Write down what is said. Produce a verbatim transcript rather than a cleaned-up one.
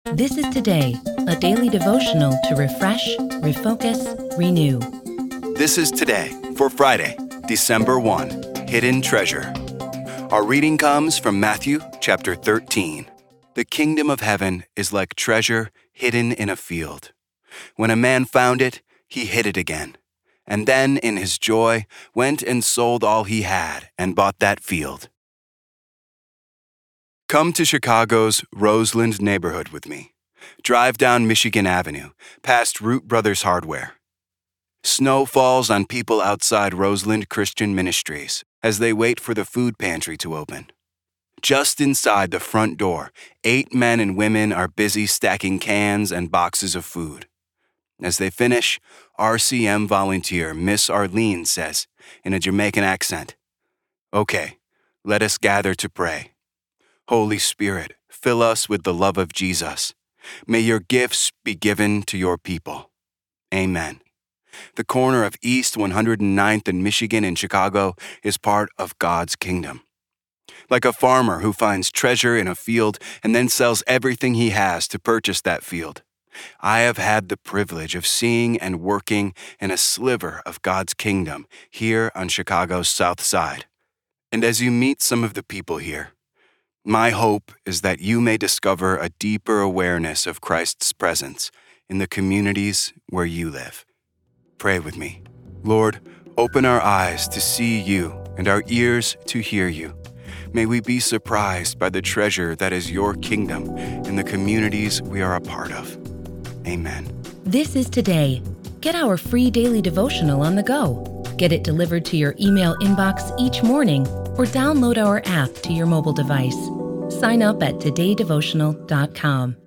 This is Today, a daily devotional to refresh, refocus, renew. This is Today for Friday, December first, Hidden Treasure. Our reading comes from Matthew chapter thirteen. The kingdom of heaven is like treasure hidden in a field. When a man found it, he hid it again, and then in his joy went and sold all he had and bought that field. Come to Chicago's Roseland neighborhood with me. Drive down Michigan Avenue, past Root Brothers Hardware. Snow falls on people outside Roseland Christian Ministries as they wait for the food pantry to open. Just inside the front door, eight men and women are busy stacking cans and boxes of food. As they finish, R C M volunteer Miss Arlene says, in a Jamaican accent, "Okay, let us gather to pray. Holy Spirit, fill us with the love of Jesus. May your gifts be given to your people. Amen." The corner of East one hundred ninth and Michigan in Chicago is part of God's kingdom. Like a farmer who finds treasure in a field and then sells everything he has to purchase that field, I have had the privilege of seeing and working in a sliver of God's kingdom here on Chicago's South Side. And as you meet some of the people here, my hope is that you may discover a deeper awareness of Christ's presence in the communities where you live. Pray with me. Lord, open our eyes to see you and our ears to hear you. May we be surprised by the treasure that is your kingdom in the communities we are a part of. Amen. This is Today. Get our free daily devotional on the go. Get it delivered to your email inbox each morning or download our app to your mobile device. Sign up at today devotional dot com.